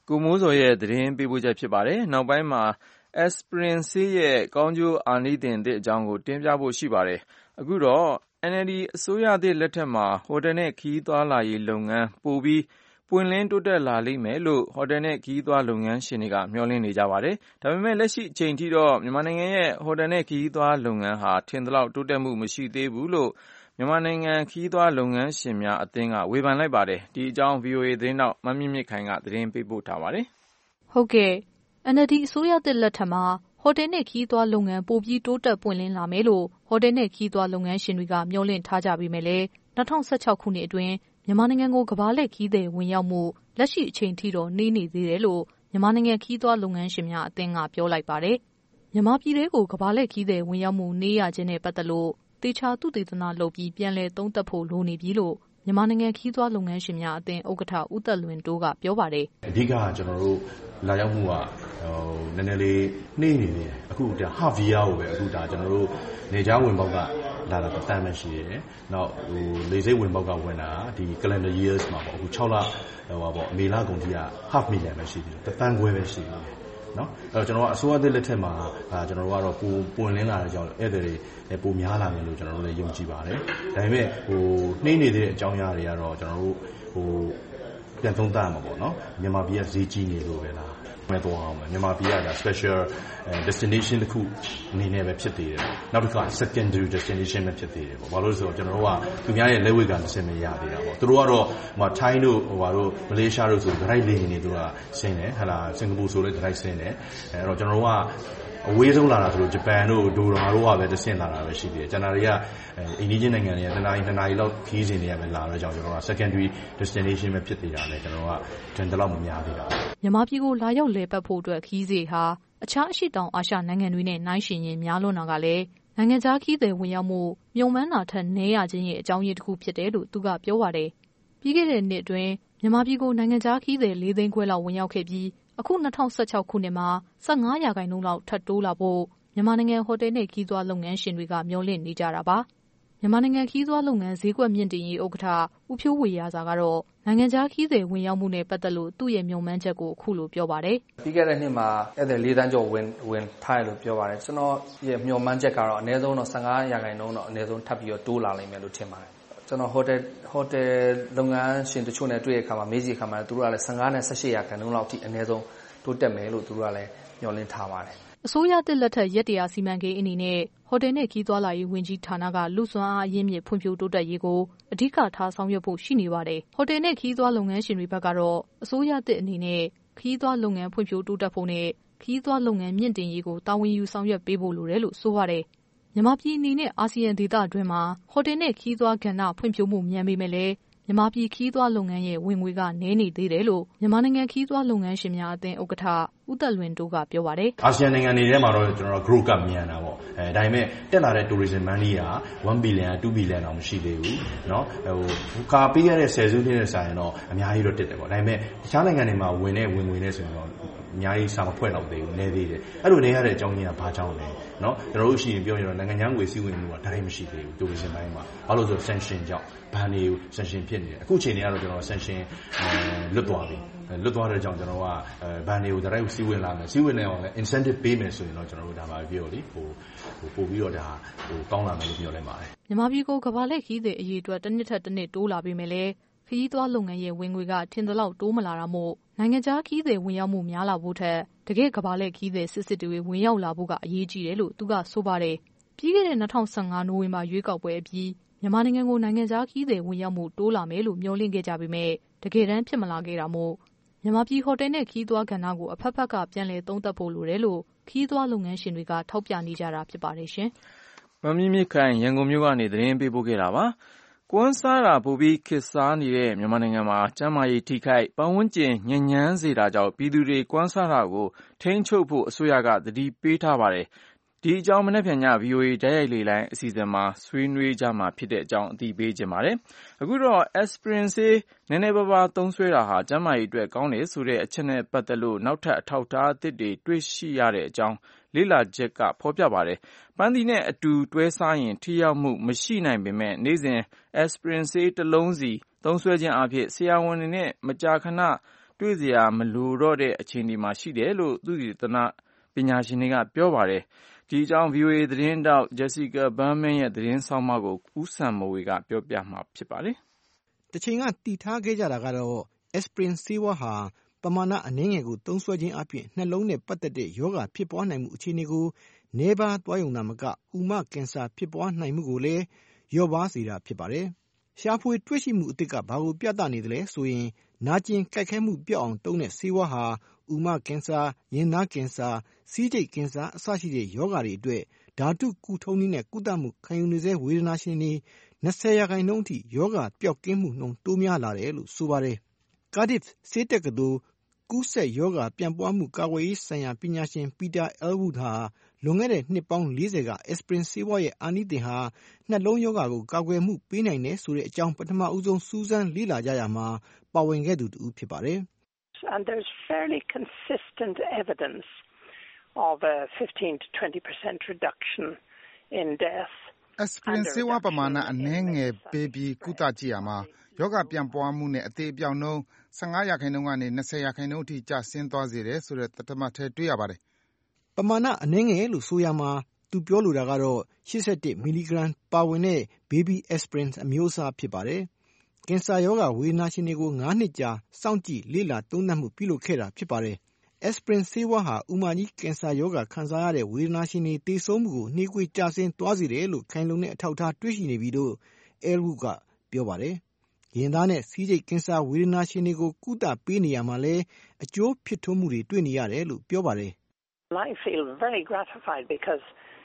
ကိုမိုးစောရဲ့သတင်းပေးပို့ချက်ဖြစ်ပါတယ်။နောက်ပိုင်းမှာ Aspirin ဆေးရဲ့ကောင်းကျိုးအာနိသင်သစ်အကြောင်းကိုတင်ပြဖို့ရှိပါတယ်။အခုတော့ အန်အယ်လ်ဒီ အစိုးရသစ်လက်ထက်မှာဟိုတယ်နဲ့ခရီးသွားလာရေးလုပ်ငန်းပိုပြီးပွင့်လင်းတိုးတက်လာလိမ့်မယ်လို့ဟိုတယ်နဲ့ခရီးသွားလုပ်ငန်းရှင်တွေကမျှော်လင့်နေကြပါတယ်။ဒါပေမဲ့လက်ရှိအချိန်ထိတော့မြန်မာနိုင်ငံရဲ့ဟိုတယ်နဲ့ခရီးသွားလုပ်ငန်းဟာထင်သလောက်တိုးတက်မှုမရှိသေးဘူးလို့မြန်မာနိုင်ငံခရီးသွားလုပ်ငန်းရှင်များအသင်းကဝေဖန်လိုက်ပါတယ်။ဒီအကြောင်း ဗွီအိုအေ သတင်းထောက်မမြင့်မြင့်ခိုင်ကသတင်းပေးပို့ထားပါတယ်။ဟုတ်ကဲ့ အန်အယ်လ်ဒီ အစိုးရသစ်လက်ထက်မှာဟိုတယ်နဲ့ခရီးသွားလုပ်ငန်းပိုပြီးတိုးတက်ပွင့်လင်းလာမယ်လို့ဟိုတယ်နဲ့ခရီးသွားလုပ်ငန်းရှင်တွေကမျှော်လင့်ထားကြပေမဲ့လည်း၂၀၁၆ခုနှစ်အတွင်းမြန်မာနိုင်ငံကိုကမ္ဘာလှည့်ခရီးသည်ဝင်ရောက်မှုလက်ရှိအချိန်ထိတော့နှေးနေသေးတယ်လို့မြန်မာနိုင်ငံခရီးသွားလုပ်ငန်းရှင်များအသင်းကပြောလိုက်ပါတယ်။မြန်မာပြည်ထဲကိုကမ္ဘာလှည့်ခရီးသည်ဝင်ရောက်မှုနှေးရခြင်းနဲ့ပတ်သက်လို့တေချာသုတေသနလုပ်ပြီးပြန်လည်သုံးသပ်ဖို့လိုနေပြီလို့မြန်မာနိုင်ငံခရီးသွားလုပ်ငန်းရှင်များအသင်းဥက္ကဋ္ဌဦးသက်လွင်တိုးကပြောပါတယ်။အဓိကကျွန်တော်တို့လာရောက်မှုကဟိုနည်းနည်းလေးနှေးနေတယ်အခုဒါ half year ကိုပဲအခုဒါကျွန်တော်တို့နေကြားဝင်ပေါက်ကလာတာတန်းမှရှိတယ်။နောက်ဟိုလေဆိပ်ဝင်ပေါက်ကဝင်တာဒီ calendar years မှာပေါ့အခု၆လဟိုပါပေါ့မေလကုန်ကြီးက half million ပဲရှိတယ်တန်းခွဲပဲရှိတယ်နော်အဲ့တော့ကျွန်တော်ကအစိုးရသစ်လက်ထက်မှာဒါကျွန်တော်တို့ကတော့ပိုပွင့်လင်းလာတဲ့ကြောင့်ဧည့်သည်တွေပိုများလာမယ်လို့ကျွန်တော်တို့လည်းယုံကြည်ပါတယ်။ဒါပေမဲ့ဟိုနှိမ့်နေတဲ့အကြောင်းအရာတွေကတော့ကျွန်တော်တို့ဟိုပြန်သုံးသပ်မှာပေါ့နော်မြန်မာပြည်ကဈေးကြီးနေလို့ပဲလားမဲ့တော့အောင်မြန်မာပြည်ကဒါ special destination တစ်ခုအနေနဲ့ပဲဖြစ်သေးတယ်နောက်တစ်ခါ secondary destination ပဲဖြစ်သေးတယ်ပေါ့ဘာလို့လဲဆိုတော့ကျွန်တော်တို့ကသူများရဲ့လက်ဝဲကမစင်မရသေးတာပေါ့သူတို့ကတော့ဟိုထိုင်းတို့ဟိုဘာလို့မလေးရှားတို့ဆို direct link နေသူကဆင်းတယ်ဟလာစင်ကာပူဆိုလည်း direct ဆင်းတယ်အဲ့တော့ကျွန်တော်တို့ကအဝေးဆုံးလာတာဆိုလို့ဂျပန်တို့ဒိုရာတို့ကပဲတဆင့်လာတာပဲရှိသေးတယ်။ကျန်တာတွေကအိန္ဒိယနိုင်ငံတွေကတနားရီတနားရီလောက်ခီးစဉ်တွေကပဲလာတော့ကြောင့်ကျွန်တော်က secondary destination ပဲဖြစ်သေးတာလေကျွန်တော်ကတန်တလောက်မများသေးတာ။မြန်မာပြည်ကိုလာရောက်လည်ပတ်ဖို့အတွက်ခီးစဉ်ဟာအခြားအရှိတောင်အာရှနိုင်ငံတွေနဲ့နှိုင်းယှဉ်ရင်များလွန်းတာကလည်းနိုင်ငံခြားခီးသည်ဝင်ရောက်မှုမြုံမှန်းတာထက်နည်းရခြင်းရဲ့အကြောင်းရင်းတစ်ခုဖြစ်တယ်လို့သူကပြောပါတယ်။ပြီးခဲ့တဲ့နှစ်အတွင်းမြန်မာပြည်ကိုနိုင်ငံခြားခီးသည်လေးသိန်းခွဲလောက်ဝင်ရောက်ခဲ့ပြီးအခု၂၀၁၆ခုနှစ်မှာ၁၅ရာခိုင်နှုန်းလောက်ထပ်တိုးလာဖို့မြန်မာနိုင်ငံဟိုတယ်နဲ့ခီးသွားလုပ်ငန်းရှင်တွေကမျှော်လင့်နေကြတာပါမြန်မာနိုင်ငံခီးသွားလုပ်ငန်းဈေးကွက်မြင့်တင်ရေးဥက္ကဋ္ဌဦးဖြိုးဝေရာစာကတော့နိုင်ငံခြားခီးသည်ဝင်ရောက်မှုနဲ့ပတ်သက်လို့သူ့ရဲ့မျှော်မှန်းချက်ကိုအခုလိုပြောပါတယ်ပြီးခဲ့တဲ့နှစ်မှာဧည့်သည်လေးသန်းကျော်ဝင်ဝင်ထားတယ်လို့ပြောပါတယ်ကျွန်တော်ရဲ့မျှော်မှန်းချက်ကတော့အနည်းဆုံးတော့၁၅ရာခိုင်နှုန်းတော့အနည်းဆုံးထပ်ပြီးတော့တိုးလာနိုင်မယ်လို့ထင်ပါတယ်ကျွန်တော်ဟိုတယ်ဟိုတယ်လုပ်ငန်းရှင်တချို့နဲ့တွေ့တဲ့အခါမှာမေးကြည့်အခါမှာသူတို့ကလည်း၁၅နဲ့၁၈ရာခိုင်နှုန်းလောက်အထိအနည်းဆုံးတိုးတက်မယ်လို့သူတို့ကလည်းမျှော်လင့်ထားပါတယ်အစိုးရသစ်လက်ထက်ရက်တရာစီမံကိန်းအနေနဲ့ဟိုတယ်နဲ့ခီးသွားလာရေးဝန်ကြီးဌာနကလူစွမ်းအားအရင်းမြစ်ဖွံ့ဖြိုးတိုးတက်ရေးကိုအဓိကထားဆောင်ရွက်ဖို့ရှိနေပါတယ်ဟိုတယ်နဲ့ခီးသွားလုပ်ငန်းရှင်တွေဘက်ကတော့အစိုးရသစ်အနေနဲ့ခီးသွားလုပ်ငန်းဖွံ့ဖြိုးတိုးတက်ဖို့နဲ့ခီးသွားလုပ်ငန်းမြင့်တင်ရေးကိုတာဝန်ယူဆောင်ရွက်ပေးဖို့လိုတယ်လို့ဆိုပါတယ်မြန်မာပြည်အနေနဲ့အာဆီယံဒေသအတွင်းမှာဟိုတယ်နဲ့ခီးသွားကဏ္ဍဖွံ့ဖြိုးမှုမြန်ပေမဲ့လည်းမြန်မာပြည်ခီးသွားလုပ်ငန်းရဲ့ဝင်ငွေကနည်းနေသေးတယ်လို့မြန်မာနိုင်ငံခီးသွားလုပ်ငန်းရှင်များအသင်းဥက္ကဋ္ဌဦးသက်လွင်တိုးကပြောပါတယ်။အာဆီယံနိုင်ငံတွေထဲမှာတော့ကျွန်တော် growth ကမြန်တာပေါ့။အဲဒါပေမဲ့တက်လာတဲ့ tourism money ကone billion two billion တောင်မရှိသေးဘူးเนาะဟိုကာပေးရတဲ့ဆယ်စုနှစ်နဲ့ဆိုင်ရင်တော့အများကြီးတော့တက်တယ်ပေါ့။ဒါပေမဲ့တခြားနိုင်ငံတွေမှာဝင်တဲ့ဝင်ငွေနဲ့ဆိုရင်တော့အများကြီးစာမဖွဲ့တော့သေးဘူးနည်းသေးတယ်။အဲ့လိုနေရတဲ့အကြောင်းရင်းကဘာကြောင့်လဲเนาะကျွန်တော်တို့ရှိရင်ပြောရင်တော့နိုင်ငံခြားငွေစည်းဝင်မှုကတိုင်းမရှိသေးဘူး tourism ဘိုင်းမှာဘာလို့ဆို sanction ကြောင့်ဘဏ်တွေ sanction ဖြစ်နေတယ်အခုချိန်တွေကတော့ကျွန်တော် sanction လွတ်သွားပြီလွတ်သွားတဲ့ကြောင့်ကျွန်တော်ကဘဏ်တွေကို direct စည်းဝင်လာမယ်စည်းဝင်နေအောင်လည်း incentive ပေးမယ်ဆိုရင်တော့ကျွန်တော်တို့ဒါပါပြောလေဟိုဟိုပို့ပြီးတော့ဒါဟိုကောင်းလာမယ်လို့ပြောလဲပါတယ်မြန်မာပြည်ကိုကမ္ဘာလှည့်ခီးသည်အရေးအတွက်တစ်နှစ်ထက်တစ်နှစ်တိုးလာပြီမယ်လေခရီးသွားလုပ်ငန်းရဲ့ဝင်ငွေကထင်သလောက်တိုးမလာတာမို့နိုင်ငံခြားခီးသည်ဝင်ရောက်မှုများလာဖို့ထက်တကယ်ကမ္ဘာလှည့်ခီးသည်စစ်စစ်တွေဝင်ရောက်လာဖို့ကအရေးကြီးတယ်လို့သူကဆိုပါတယ်ပြီးခဲ့တဲ့၂၀၁၅နိုဝင်ဘာရွေးကောက်ပွဲအပြီးမြန်မာနိုင်ငံကိုနိုင်ငံခြားခီးသည်ဝင်ရောက်မှုတိုးလာမယ်လို့မျှော်လင့်ခဲ့ကြပေမဲ့တကယ်တမ်းဖြစ်မလာခဲ့တာမို့မြန်မာပြည်ဟိုတယ်နဲ့ခီးသွားကဏ္ဍကိုအဖက်ဖက်ကပြန်လည်သုံးသပ်ဖို့လိုတယ်လို့ခီးသွားလုပ်ငန်းရှင်တွေကထောက်ပြနေကြတာဖြစ်ပါတယ်ရှင်။မမြင့်မြင့်ခိုင်ရန်ကုန်မြို့ကနေသတင်းပေးပို့ခဲ့တာပါ။ကွမ်းစားတာပိုပြီးခေတ်စားနေတဲ့မြန်မာနိုင်ငံမှာကျန်းမာရေးထိခိုက်ပတ်ဝန်းကျင်ညဉ့်ညမ်းစေတာကြောင့်ပြည်သူတွေကွမ်းစားတာကိုထိန်းချုပ်ဖို့အစိုးရကသတိပေးထားပါတယ်။ဒီအကြောင်းမနေ့ဖြန်ည ဗီအိုအေဓာတ်ရိုက်လေလိုင်းအစီအစဉ်မှာဆွေးနွေးကြမှာဖြစ်တဲ့အကြောင်းအသိပေးခြင်းပါတယ်။အခုတော့ Aspirin ဆေးနည်းနည်းပါးပါးသုံးစွဲတာဟာကျန်းမာရေးအတွက်ကောင်းတယ်ဆိုတဲ့အချက်နဲ့ပတ်သက်လို့နောက်ထပ်အထောက်အထားအသစ်တွေတွေ့ရှိရတဲ့အကြောင်းလေ့လာချက်ကဖော်ပြပါတယ်။ပန်းသီးနဲ့အတူတွဲစားရင်ထိရောက်မှုမရှိနိုင်ပေမဲ့နေ့စဉ် Aspirin ဆေးတစ်လုံးစီသုံးစွဲခြင်းအပြင်ဆရာဝန်တွေနဲ့မကြာခဏတွေ့စရာမလိုတော့တဲ့အခြေအနေမှာရှိတယ်လို့သုတေသနပညာရှင်တွေကပြောပါတယ်။ဒီအကြောင်း ဗွီအိုအေသတင်းထောက် Jessica Berman ရဲ့သတင်းဆောင်းပါးကိုဦးစံမိုးဝေကပြောပြမှာဖြစ်ပါတယ်။တချိန်ကတည်ထားခဲ့ကြတာကတော့ Aspirin ဆေးဝါးဟာပမာဏအနည်းငယ်ကိုသုံးစွဲခြင်းအပြင်နှလုံးနဲ့ပတ်သက်တဲ့ရောဂါဖြစ်ပွားနိုင်မှုအခြေအနေကိုနည်းပါးသွားရုံသာမကဥမကင်ဆာဖြစ်ပွားနိုင်မှုကိုလည်းလျော့ပါးစေတာဖြစ်ပါတယ်။ရှာဖွေတွေ့ရှိမှုအသစ်ကဘာကိုပြသနေသလဲဆိုရင်နာကျင်ကြိုက်ခဲမှုပြောက်အောင်သုံးတဲ့ဆေးဝါးဟာဥမကင်ဆာ၊ရင်သားကင်ဆာ၊ဆီးကျိတ်ကင်ဆာအစရှိတဲ့ရောဂါတွေအတွက်ဓာတုကုထုံးနည်းနဲ့ကုသမှုခံယူနေဆဲဝေဒနာရှင်တွေ၂၀ရာခိုင်နှုန်းအထိရောဂါပျောက်ကင်းမှုနှုန်းတိုးများလာတယ်လို့ဆိုပါတယ်။ Cardiff ဆေးတက္ကသိုလ်ကူးစက်ရောဂါပြန့်ပွားမှုကာကွယ်ရေးဆိုင်ရာပညာရှင် Peter Elwood ဟာလွန်ခဲ့တဲ့နှစ်ပေါင်း၄၀က Aspirin ဆေးဝါးရဲ့အာနိသင်ဟာနှလုံးရောဂါကိုကာကွယ်မှုပေးနိုင်တယ်ဆိုတဲ့အကြောင်းပထမဦးဆုံးစူးစမ်းလေ့လာကြရာမှာပါဝင်ခဲ့သူတဦးဖြစ်ပါတယ်။ And there's fairly consistent evidence of a fifteen to twenty percent reduction in death. Aspirin ဆေးဝါးပမာဏအနည်းငယ်ပေးပြီးကုသကြည့်ရမှာယောဂပြန့်ပွားမှုနဲ့အသေးအပြောင်နှုန်း၁၅ရာခိုင်နှုန်းကနေ၂၀ရာခိုင်နှုန်းအထိကျဆင်းသွားစေတယ်ဆိုတဲ့သတ္တမတ်ထဲတွေ့ရပါတယ်။ပမာဏအနည်းငယ်လို့ဆိုရမှာသူပြောလိုတာကတော့၈၁မီလီဂရမ်ပါဝင်တဲ့ Baby Aspirin အမျိုးအစားဖြစ်ပါတယ်။ကင်ဆာရောဂါဝေဒနာရှင်တွေကို၅နှစ်ကြာစောင့်ကြည့်လေ့လာသုံးသပ်မှုပြုလုပ်ခဲ့တာဖြစ်ပါတယ်။ Aspirin ဆေးဝါးဟာဥမကြီးကင်ဆာရောဂါခံစားရတဲ့ဝေဒနာရှင်တွေသေဆုံးမှုကိုနှေးကွေးကျဆင်းသွားစေတယ်လို့ခိုင်လုံတဲ့အထောက်အထားတွေ့ရှိနေပြီလို့ Elwood ကပြောပါတယ်။ရင်သားနဲ့ဆီးကျိတ်ကင်ဆာဝေဒနာရှင်တွေကိုကုသပေးနေရမှာလဲအကျိုးဖြစ်ထွန်းမှုတွေတွေ့နေရတယ်လို့ပြောပါတယ်။ I feel very gratified because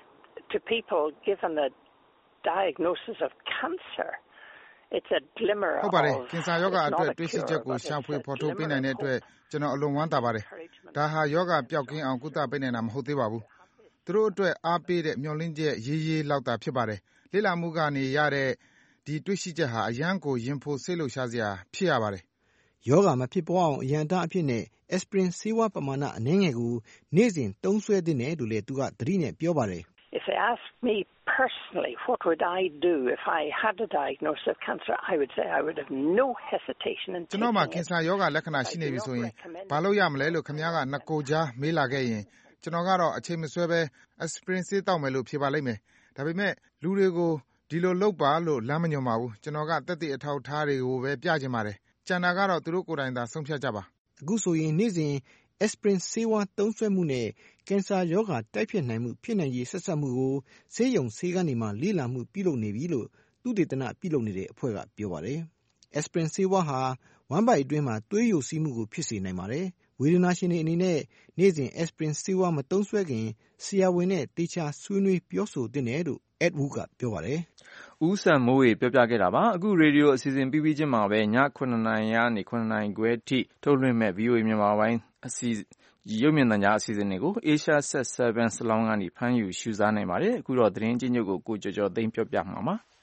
to people given the diagnosis of cancer it's a glimmer of ဟုတ်ပါတယ်ကင်ဆာရောဂါအတွက်တွေ့ရှိချက်ကိုရှာဖွေဖော်ထုတ်ပေးနိုင်တဲ့အတွက်ကျွန်တော်အလွန်ဝမ်းသာပါတယ်ဒါဟာယောဂပျောက်ကင်းအောင်ကုသပေးနိုင်တာမဟုတ်သေးပါဘူးသူတို့အတွက်အားပေးတဲ့မျှော်လင့်ချက်ရေးရေးလောက်တာဖြစ်ပါတယ်လေ့လာမှုကနေရတဲ့ဒီတွေ့ရှိချက်ဟာအရန်ကိုရင်ဖို့စိတ်လှုပ်ရှားစရာဖြစ်ရပါတယ်ယောဂမဖြစ်ပွားအောင်အရန်တအဖြစ်နဲ့ Aspirin ဆေးဝါးပမာဏအနည်းငယ်ကိုနေ့စဉ်သုံးစွဲသင့်တယ်လို့လည်းသူကသတိနဲ့ပြောပါတယ် If they asked me personally, what would I do if I had a diagnosis of cancer, I would say I would have no hesitation in taking it. ကျွန်တော်မှာကင်ဆာရောဂါလက္ခဏာရှိနေပြီဆိုရင်ဘာလို့ရမလဲလို့ခင်ဗျားကနှစ်ကိုကြားမေးလာခဲ့ရင်ကျွန်တော်ကတော့အချိန်မဆွဲပဲ Aspirin ဆေးတောက်မယ်လို့ဖြေပါလိမ့်မယ်။ဒါပေမဲ့လူတွေကိုဒီလိုလုပ်ပါလို့လမ်းမညွှန်ပါဘူး။ကျွန်တော်ကသက်သေအထောက်အထားတွေကိုပဲပြချင်ပါတယ်။ကျန်တာကတော့သူတို့ကိုယ်တိုင်သာဆုံးဖြတ်ကြပါ။အခုဆိုရင်နေ့စဉ်Aspirin ဆေးဝါးသုံးစွဲမှုနဲ့ကင်ဆာရောဂါတိုက်ဖျက်နိုင်မှုဖြစ်နိုင်ရေးဆက်စပ်မှုကိုဆေးရုံဆေးခန်းတွေမှာလေ့လာမှုပြုလုပ်နေပြီလို့သုတေသနပြုလုပ်နေတဲ့အဖွဲ့ကပြောပါတယ်။ Aspirin ဆေးဝါးဟာဝမ်းဗိုက်အတွင်းမှာသွေးယိုစီးမှုကိုဖြစ်စေနိုင်ပါတယ်။ဝေဒနာရှင်တွေအနေနဲ့နေ့စဉ် Aspirin ဆေးဝါးမသုံးစွဲခင်ဆရာဝန်နဲ့တေချာဆွေးနွေးပြောဆိုသင့်တယ်လို့ Elwood ကပြောပါတယ်။ဦးစံမိုးဝေပြောပြခဲ့တာပါ။အခုရေဒီယိုအစီအစဉ်ပြီးပြီးချင်းမှာပဲည၇နာရီကနေ၇နာရီခွဲထိထုတ်လွှင့်မဲ့ ဗွီအိုအေ မြန်မာပိုင်းအစီအစဉ်ရုပ်မြင်သံကြားအစီအစဉ်တွေကို Asia Set 7 စလောင်းကနေဖမ်းယူရှုစားနိုင်ပါတယ်။အခုတော့သတင်းချင်းချုပ်ကိုကိုကျော်ကျော်သိန်းပြောပြမှာပါ။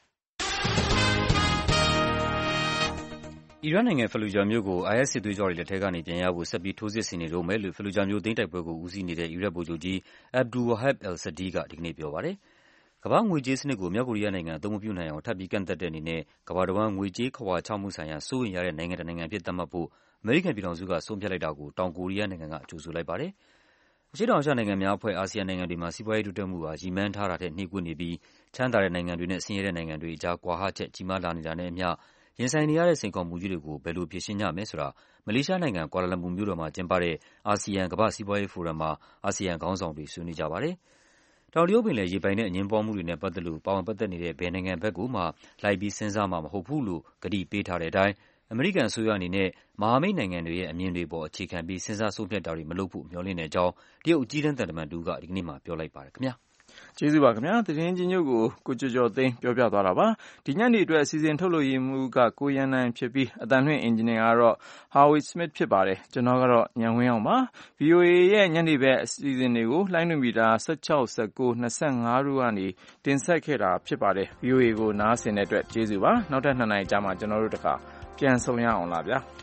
အီရတ်နိုင်ငံဖလူဂျာမြို့ကို အိုင်အက်စ်စစ်သွေးကြွတွေလက်ထဲကနေပြန်ရဖို့ဆက်ပြီးထိုးစစ်ဆင်နေတုန်းပဲလို့ဖလူဂျာမြို့သိမ်းတိုက်ပွဲကိုဦးစီးနေတဲ့ အီရတ်ဗိုလ်ချုပ်ကြီး Abdul Wahab al-Saadi ကဒီကနေ့ပြောပါတယ်။ကမ္ဘာ့ငွေကြေးစနစ်ကိုမြောက်ကိုရီးယားနိုင်ငံအသုံးမပြုနိုင်အောင်ထပ်ပြီးကန့်သတ်တဲ့အနေနဲ့ကမ္ဘာတဝန်းငွေကြေးခဝါချမှုဆိုင်ရာစိုးရိမ်ရတဲ့နိုင်ငံတစ်နိုင်ငံအဖြစ်သတ်မှတ်ဖို့အမေရိကန်ပြည်ထောင်စုကဆုံးဖြတ်လိုက်တာကိုတောင်ကိုရီးယားနိုင်ငံကကြိုဆိုလိုက်ပါတယ်။အရှေ့တောင်အာရှနိုင်ငံများအဖွဲ့ အာဆီယံနိုင်ငံတွေမှာစီးပွားရေးတိုးတက်မှုဟာရည်မှန်းထားတာထက်နှေးကွေးနေပြီးချမ်းသာတဲ့နိုင်ငံတွေနဲ့ဆင်းရဲတဲ့နိုင်ငံတွေအကြားကွာဟချက်ကြီးမားလာနေတာနဲ့အမျှရင်ဆိုင်နေရတဲ့စိန်ခေါ်မှုကြီးတွေကိုဘယ်လိုဖြေရှင်းကြမယ်ဆိုတာမလေးရှားနိုင်ငံကွာလာလမ်ပူမြို့တော်မှာကျင်းပတဲ့အာဆီယံကမ္ဘာ့စီးပွားရေးဖိုရမ်မှာအာဆီယံခေါင်းဆောင်တွေဆွေးနွေးကြပါတယ်။တောင်တရုတ်ပင်လယ်ရေပိုင်နက်အငြင်းပွားမှုတွေနဲ့ပတ်သက်လို့ပါဝင်ပတ်သက်နေတဲ့ဘယ်နိုင်ငံဘက်ကိုမှလိုက်ပြီးစဉ်းစားမှာမဟုတ်ဘူးလို့ကတိပေးထားတဲ့အတိုင်းအမေရိကန်အစိုးရအနေနဲ့မဟာမိတ်နိုင်ငံတွေရဲ့အမြင်တွေပေါ်အခြေခံပြီးစဉ်းစားဆုံးဖြတ်တာတွေမလုပ်ဖို့မျှော်လင့်တဲ့အကြောင်းတရုတ်အကြီးတန်းသံတမန်တူကဒီကနေ့မှပြောလိုက်ပါတယ်ခင်ဗျာ။ကျေးဇူးပါခင်ဗျာ။သတင်းချင်းချုပ်ကိုကိုကျော်ကျော်သိန်းပြောပြသွားတာပါ။ဒီညနေအတွက်အစီအစဉ်ထုတ်လွှင့်ရေးမှူးကကိုရန်နိုင်ဖြစ်ပြီးအသံလွှင့်အင်ဂျင်နီယာကတော့ Howard Smith ဖြစ်ပါတယ်။ကျွန်တော်ကတော့ညံဝင်းအောင်ပါ။ ဗွီအိုအေရဲ့ညနေဘက်အစီအစဉ်တွေကိုလှိုင်းလွှင့်မီတာ၁၆ ၁၉ ၂၅တို့ကနေတင်ဆက်ခဲ့တာဖြစ်ပါတယ်။ ဗွီအိုအေကိုနားဆင်တဲ့အတွက်ကျေးဇူးပါ။နောက်ထပ်နှစ်နာရီကြာမှကျွန်တော်တို့တခါပြန်ဆုံရအောင်လားဗျာ။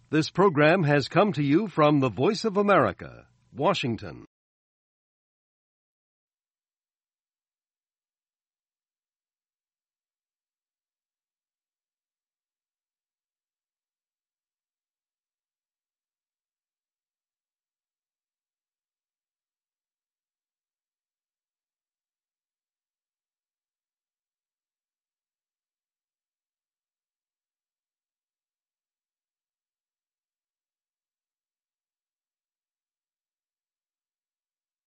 This program has come to you from the Voice of America, Washington.